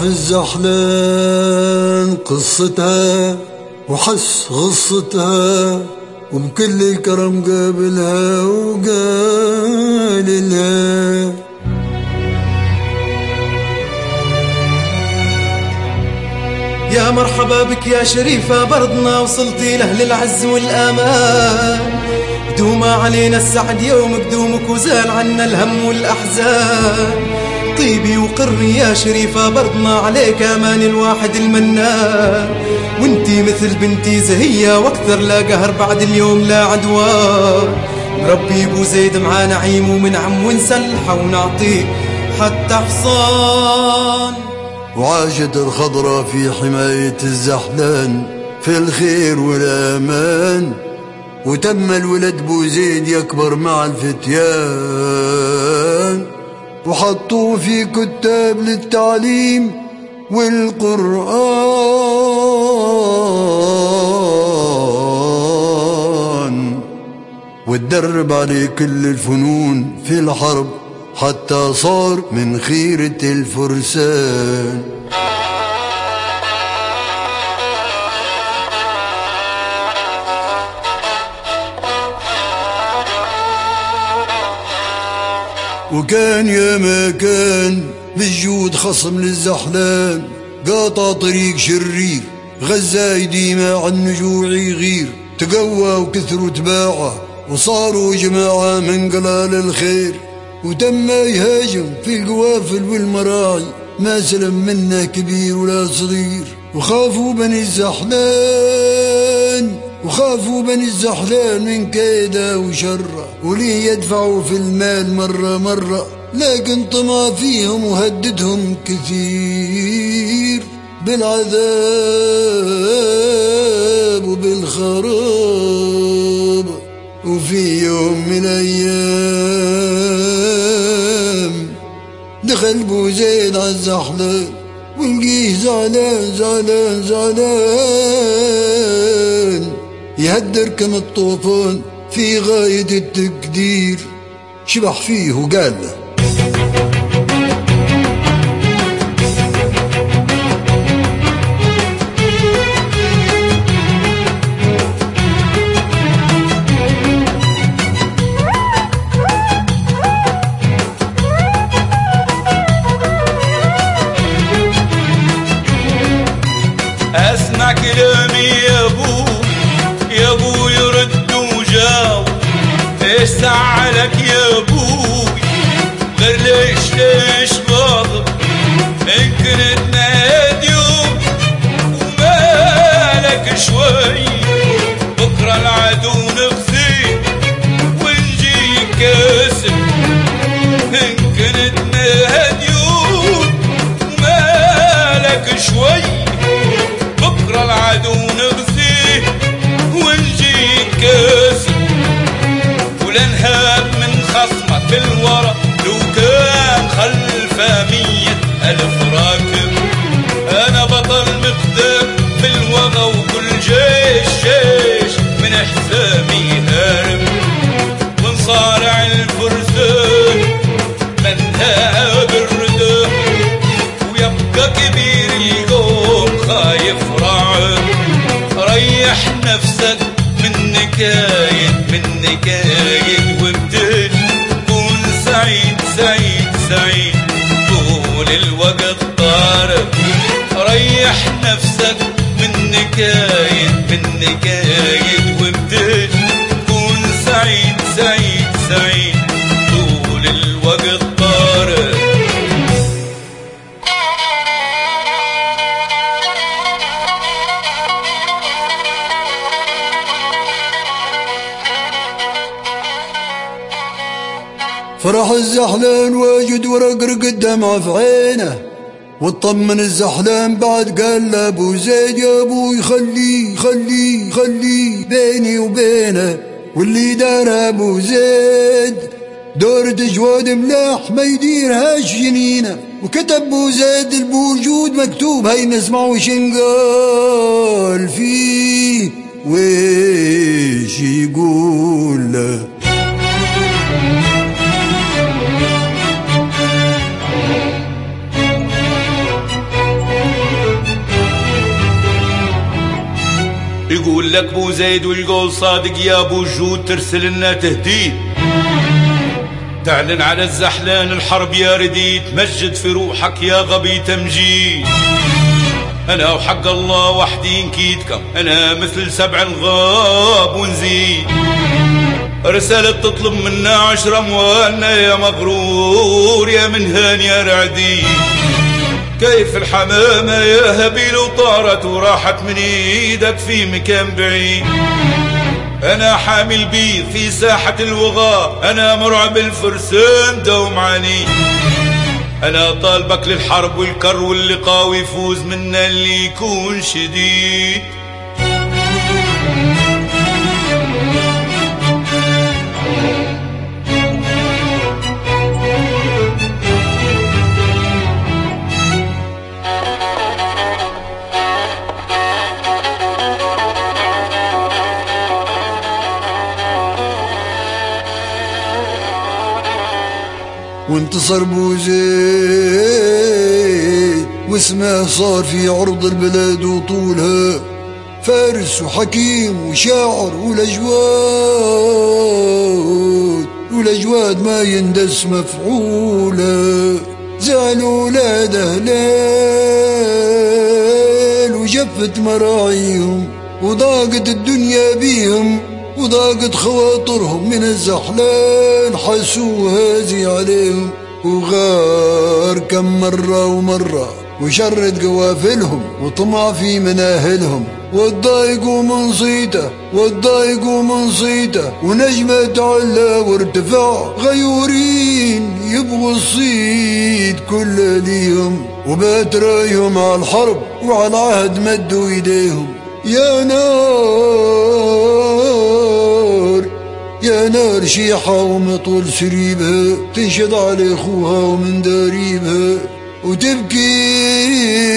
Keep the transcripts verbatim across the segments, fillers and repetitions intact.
الزحلان قصتها وحس غصتها، وبكل الكرم قابلها وقال لها يا مرحبا بك يا شريفة برضنا وصلتي لأهل العز والأمان، دوم علينا السعد يومك دومك وزال عنا الهم والأحزان، طيبي وقري يا شريفة برضنا عليك أمان الواحد المنان، وانتي مثل بنتي زهية واكثر لا قهر بعد اليوم لا عدوان، مربي ابو زيد مع نعيم ومنعم ونسلحه ونعطيه حتى حصان. وعاشت الخضرة في حماية الزحلان في الخير والأمان، وتم الولد بو زيد يكبر مع الفتيان، وحطوه في كتاب للتعليم والقرآن، وتدرب عليه كل الفنون في الحرب حتى صار من خيرة الفرسان. وكان يا ما كان بالجود خصم للزحلان، قاطع طريق شرير غزاي ديما عن نجوع يغير، تقوى وكثر وتباعه وصاروا جماعة من قلال الخير، وتم يهاجم في القوافل والمراعي ما سلم منه كبير ولا صغير، وخافوا بني الزحلان وخافوا بني الزحلان من كيده وشره، وليه يدفعوا في المال مرة مرة، لكن طمع فيهم وهددهم كثير بالعذاب وبالخراب. وفي يوم من الأيام دخل بو زيد عالزحلان، ولقيه زعلان زعلان زعلان يهدر كم الطوفان في غاية التقدير، شبح فيه وقال له اسمع كلامي يا ابو يا ابو يرد وجاوب، ايش زعلك يا ابوي غير ليش ليش غاضب، ان كنت مهديوم ومالك شوي، بكره العدو نخزيه ونجي كاسب، ان كنت مهديوم ومالك شوي، بكره العدو نغزيه ونجي كاسب، ولا نهاب من خصمك في الورا لو كان خلفه مية ألف راكب، أنا بطل مقدام في الوغى وكل جيش جيش من حسابي هارب، ونصارع الفرسان منها بالردى، ويبقى كبير القوم خايف راعب، ريح نفسك من نكايد من نكايد وابتل كون سعيد سعيد سعيد طول الوقت طارب، ريح نفسك من نكايد من نكايد وابتل كون سعيد سعيد سعيد طول الوقت طارب. فرح الزحلان واجد ورقرق الدمعة في عينه، واطمن الزحلان بعد قال لابو زيد يا ابوي خليه خليه خليه بيني وبينه، واللي دار ابو زيد دورة جواد ملاح ما يديرهاش جنينه، وكتب ابو زيد البوجود مكتوب هاي نسمعوا شنقال فيه ويش يقول له. لك بو زيد والقول صادق يا ابو جود، ترسل لنا تهديد تعلن على الزحلان الحرب يا رديد، مجد في روحك يا غبي تمجيد. انا وحق الله وحدي نكيدكم، انا مثل سبع الغاب ونزيد. رسالة تطلب منا عشر اموالنا يا مغرور يا منهان يا رعدي. كيف الحمامة يا هبيل وطارت وراحت من ايدك في مكان بعيد. انا حامل بيض في ساحة الوغى، انا مرعب الفرسان دوم عني. انا طالبك للحرب والكر واللقاء ويفوز منا اللي يكون شديد. وانتصر بو زيد واسمه صار في عرض البلاد وطولها، فارس وحكيم وشاعر والاجواد، والاجواد ما يندس مفعوله. زعل ولاد هلال وجفت مراعيهم، وضاقت الدنيا بيهم وضاقت خواطرهم من الزحلان، حسوا هازي عليهم وغار كم مرة ومرة، وشرد قوافلهم وطمع في مناهلهم، واتضايقوا من صيته واتضايقوا من صيته، ونجمة تعلى وارتفع غيورين يبغوا الصيد كل ليهم، وبات رايهم على الحرب وعلى العهد مدوا ايديهم. يا نار يا نار شيحة ومطول سريبها، تنشد على اخوها ومن داريبها، وتبكي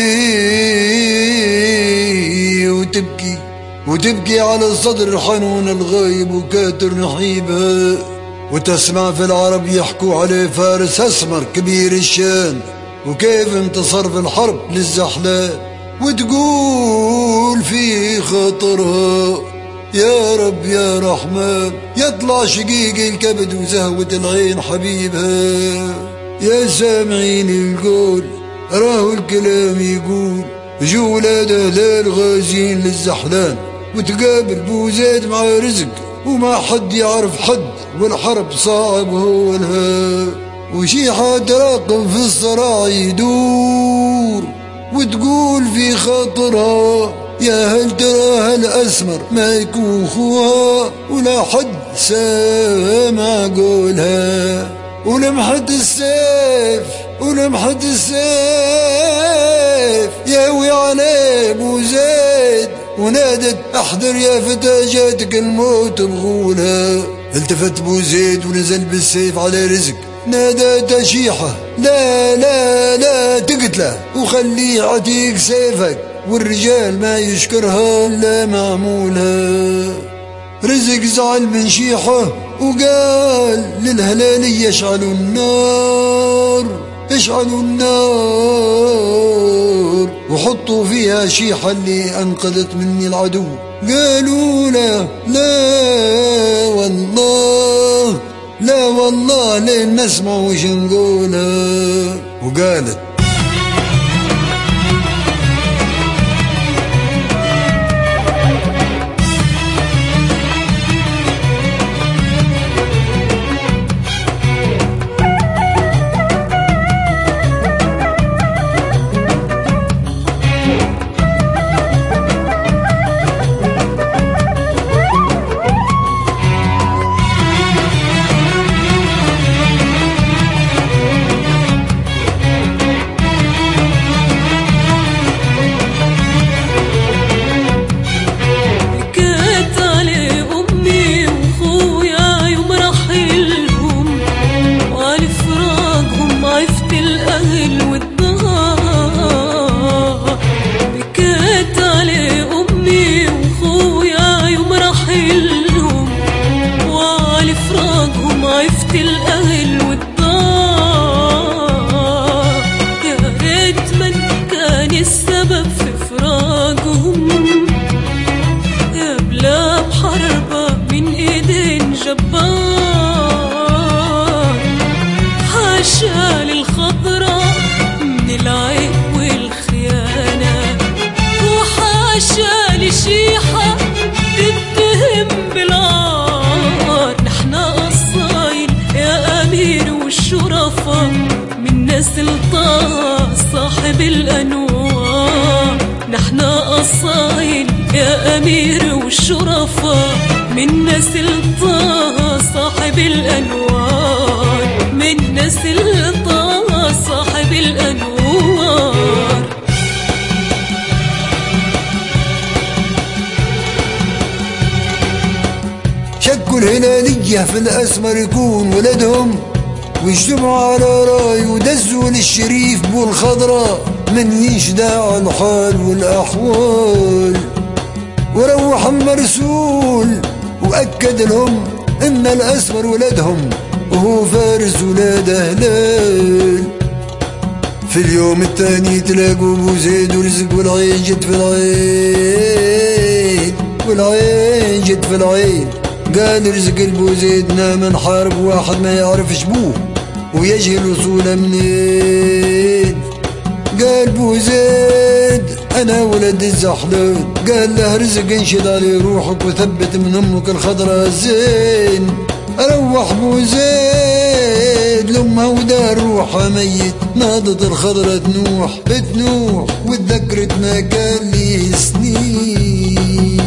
وتبكي وتبكي على الصدر الحنون الغايب وكاتر نحيبها. وتسمع في العرب يحكوا عليه فارس اسمر كبير الشان، وكيف انتصر في الحرب للزحلان، وتقول في خطرها يا رب يا رحمن يطلع شقيق الكبد وزهوة العين حبيبها. يا سامعين القول راهو الكلام يقول، جو ولاد هلال غازين للزحلان، وتقابل بو زيد مع رزق وما حد يعرف حد، والحرب صعب هو لها. وشيحة تراقب في الصراع يدور، وتقول في خاطرها يا هل ترى هل أسمر ما يكون خوها، ولا حد سامع قولها. ولمحة السيف ولمحة السيف ياوي عليه بو زيد، ونادت احذر يا فتى جاتك الموت بغولها. التفت بو زيد ونزل بالسيف على رزق، نادى تشيحة لا لا لا تقتله وخليه عتيق سيفك، والرجال ما يشكرها الا معمولها. رزق زعل من شيحة وقال للهلالية اشعلوا النار اشعلوا النار وحطوا فيها شيحة اللي انقذت مني العدو. قالوا لا لا والله لا والله لين نسمع وش نقولها. وقالت السبب في فراقهم يا الشرفة من نسل طه صاحب الأنوار. نحن أصايل يا أمير والشرفة من نسل طه صاحب الأنوار، من نسل طه صاحب الأنوار. شكوا الهلالية في الأسمر يكون ولدهم، واجتمعوا على راي ودزوا للشريف بو الخضراء من يشدع الحال والأحوال. وروح المرسول وأكد لهم إن الأسمر ولدهم وهو فارس ولاد هلال. في اليوم الثاني تلاقوا بو زيد ورزق والعين جت في العين، والعين جت في العين. قال رزق البو زيد نام نحارب واحد ما يعرفش بوه ويجهل وصوله منين. قال بو زيد انا ولد الزحلان، قال له رزق انشد علي روحك وثبت من امك الخضراء زين. روح بو زيد لامها ودار روحها ميت، ناضت الخضراء تنوح تنوح وتذكرت ما كان ليه سنين.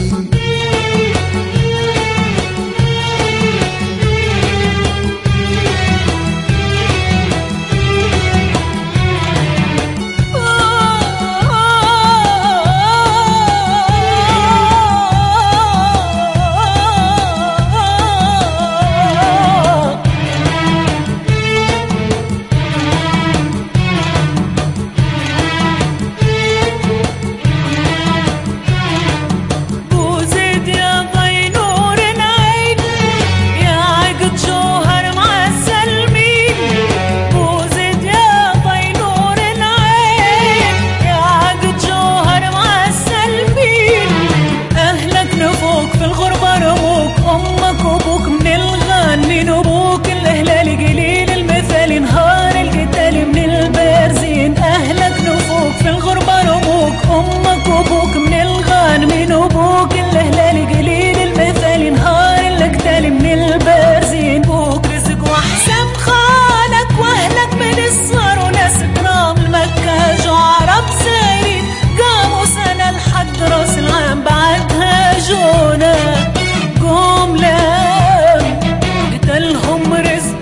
أمك وأبوك من الغانمين وأبوك الهلال قليل المثال نهار القتال من البارزين. بوك رزق وحسب خالك وأهلك من الصغر وناس كرام المكة جو عرب سايرين قاموا سنة لحد راس العام بعدها جونا قوم لام قتلهم رزق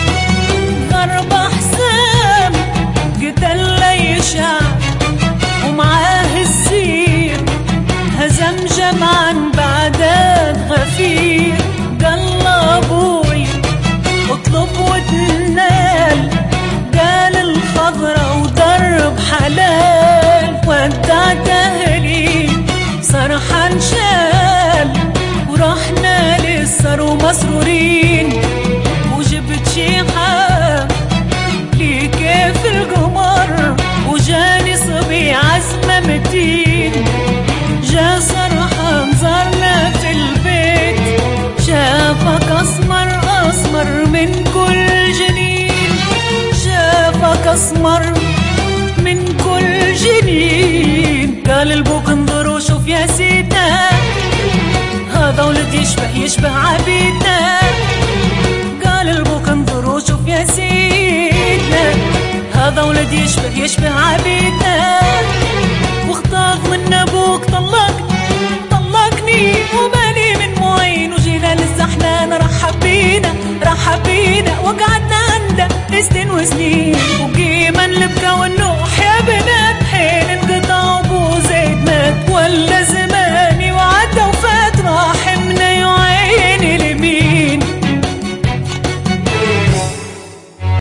ضرب حسام قتل لي شعب ومعاه السير هزم جمعا بعداد غفير. قال ابوي اطلب وتنال، قال الخضرة وضرب حلال. ودعت اهلي صرحا شال ورحنا للسر ومسرورين. وجبت شيخة لي كيف القمر وجاني صبي عزمة متين. جا صرحة نزرنا في البيت شافك أسمر أسمر من كل جنين، شافك أسمر من كل جنين. قال البوك انظر وشوف يا سيدنا هذا ولد يشبه يشبه عبيدنا. قال البوك انظر وشوف يا سيدنا هذا ولد يشبه يشبه عبيدنا. واختاض من ابوك طلقني طلقني ومالي من معين. وجينا للزحلان رحب بينا رحب بينا وقعدنا عنده سنين وسنين. وقيما البكا والنوم